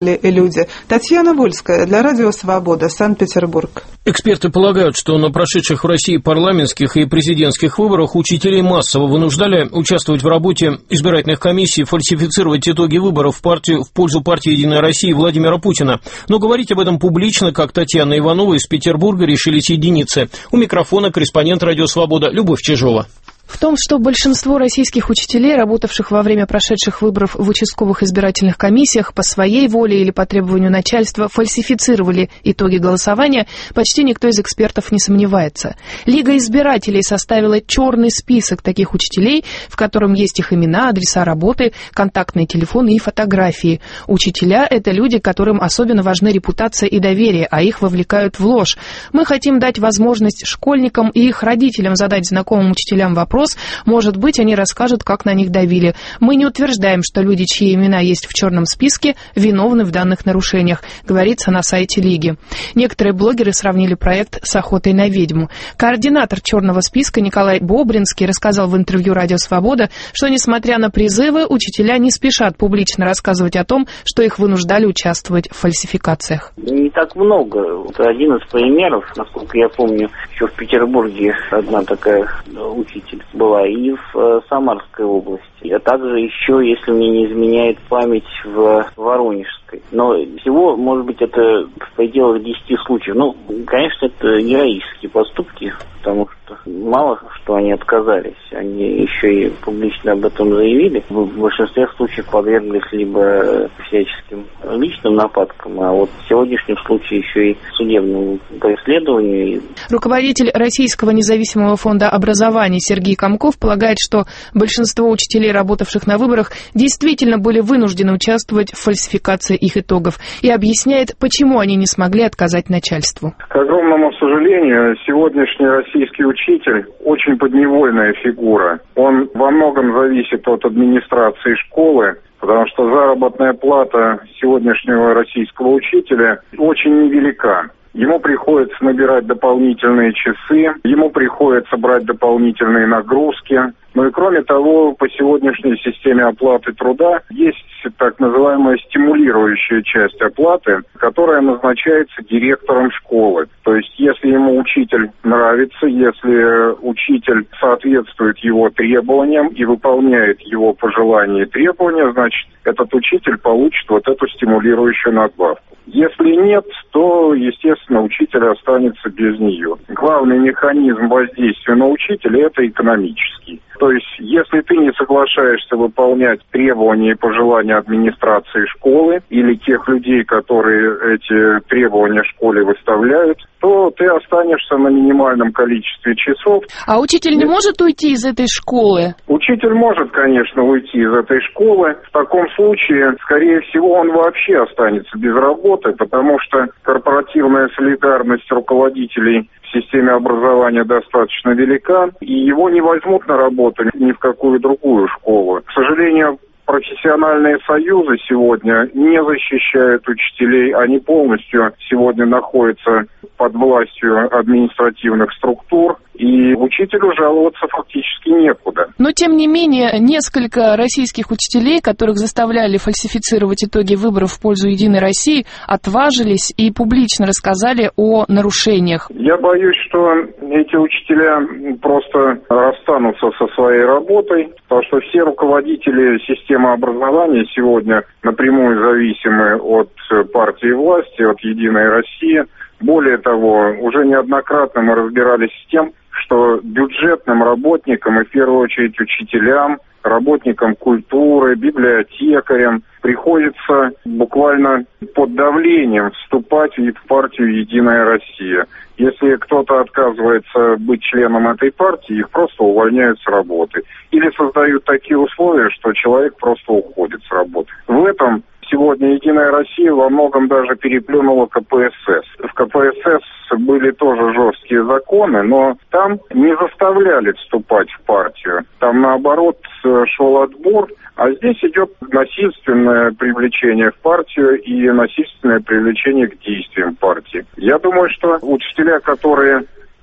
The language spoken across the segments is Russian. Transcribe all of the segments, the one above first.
люди. Татьяна Вольская для Радио Свобода, Санкт-Петербург. Эксперты полагают, что на прошедших в России парламентских и президентских выборах учителей массово вынуждали участвовать в работе избирательных комиссий, фальсифицировать итоги выборов в пользу партии «Единая Россия» Владимира Путина. Но говорить об этом публично, как Татьяна Иванова из Петербурга, решились единицы. У микрофона корреспондент «Радио Свобода» Любовь Чижова. В том, что большинство российских учителей, работавших во время прошедших выборов в участковых избирательных комиссиях, по своей воле или по требованию начальства фальсифицировали итоги голосования, почти никто из экспертов не сомневается. Лига избирателей составила черный список таких учителей, в котором есть их имена, адреса работы, контактные телефоны и фотографии. Учителя – это люди, которым особенно важны репутация и доверие, а их вовлекают в ложь. Мы хотим дать возможность школьникам и их родителям задать знакомым учителям вопрос. Может быть, они расскажут, как на них давили. Мы не утверждаем, что люди, чьи имена есть в черном списке, виновны в данных нарушениях, говорится на сайте Лиги. Некоторые блогеры сравнили проект с охотой на ведьму. Координатор черного списка Николай Бобринский рассказал в интервью «Радио Свобода», что, несмотря на призывы, учителя не спешат публично рассказывать о том, что их вынуждали участвовать в фальсификациях. Не так много. Один из примеров, насколько я помню, еще в Петербурге одна такая учитель была и в Самарской области, а также еще, если мне не изменяет память, в Воронежской. Но всего, может быть, это в пределах 10 случаев. Ну, конечно, это героические поступки, потому что мало что они отказались. Они еще и публично об этом заявили. В большинстве случаев подверглись либо всяческим личным нападкам, а вот в сегодняшнем случае еще и судебному преследованию. Руководитель Российского независимого фонда образования Сергей Комков полагает, что большинство учителей, работавших на выборах, действительно были вынуждены участвовать в фальсификации их итогов, и объясняет, почему они не смогли отказать начальству. К огромному сожалению, сегодняшний российский учитель очень подневольная фигура. Он во многом зависит от администрации школы, потому что заработная плата сегодняшнего российского учителя очень невелика. Ему приходится набирать дополнительные часы, ему приходится брать дополнительные нагрузки. Ну и кроме того, по сегодняшней системе оплаты труда есть так называемая стимулирующая часть оплаты, которая назначается директором школы. То есть если ему учитель нравится, если учитель соответствует его требованиям и выполняет его пожелания и требования, значит, этот учитель получит вот эту стимулирующую надбавку. Если нет, то, естественно, учитель останется без нее. Главный механизм воздействия на учителя – это экономический. То есть, если ты не соглашаешься выполнять требования и пожелания администрации школы или тех людей, которые эти требования школе выставляют, то ты останешься на минимальном количестве часов. А учитель не может уйти из этой школы? Учитель может, конечно, уйти из этой школы. В таком случае, скорее всего, он вообще останется без работы, потому что корпоративная солидарность руководителей в системе образования достаточно велика, и его не возьмут на работу ни в какую другую школу. К сожалению, профессиональные союзы сегодня не защищают учителей, они полностью сегодня находятся под властью административных структур, и учителю жаловаться фактически некуда. Но, тем не менее, несколько российских учителей, которых заставляли фальсифицировать итоги выборов в пользу «Единой России», отважились и публично рассказали о нарушениях. Я боюсь, что эти учителя просто расстанутся со своей работой, потому что все руководители системы образования сегодня напрямую зависимы от партии власти, от «Единой России». Более того, уже неоднократно мы разбирались с тем, что бюджетным работникам, и в первую очередь учителям, работникам культуры, библиотекарям приходится буквально под давлением вступать в партию «Единая Россия». Если кто-то отказывается быть членом этой партии, их просто увольняют с работы. Или создают такие условия, что человек просто уходит с работы. В этом сегодня «Единая Россия» во многом даже переплюнула КПСС. В КПСС были тоже жесткие законы, но там не заставляли вступать в партию. Там, наоборот, шел отбор, а здесь идет насильственное привлечение в партию и насильственное привлечение к действиям партии. Я думаю, что учителя, которые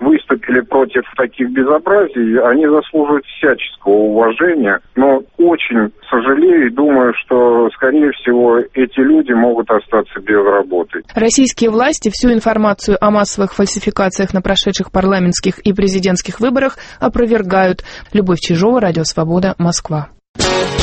выступили против таких безобразий, они заслуживают всяческого уважения, но очень сожалею и думаю, что, скорее всего, эти люди могут остаться без работы. Российские власти всю информацию о массовых фальсификациях на прошедших парламентских и президентских выборах опровергают. Любовь Чижова, Радио Свобода, Москва.